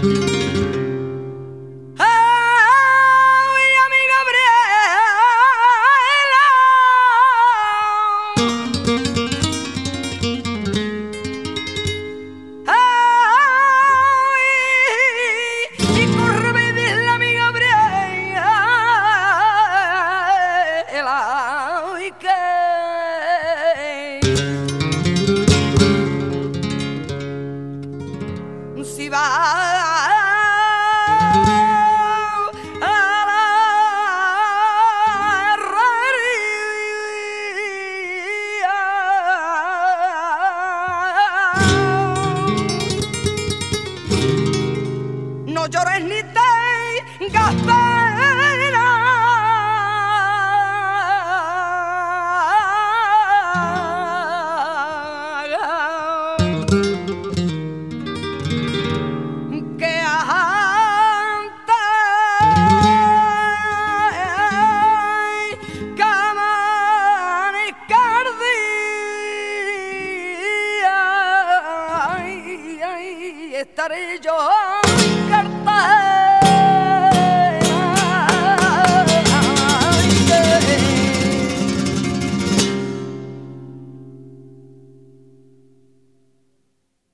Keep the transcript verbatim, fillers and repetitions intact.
Si va a la herrería, no llores ni tengas pena, que antes que amanezca el día, ay, ay, estaré yo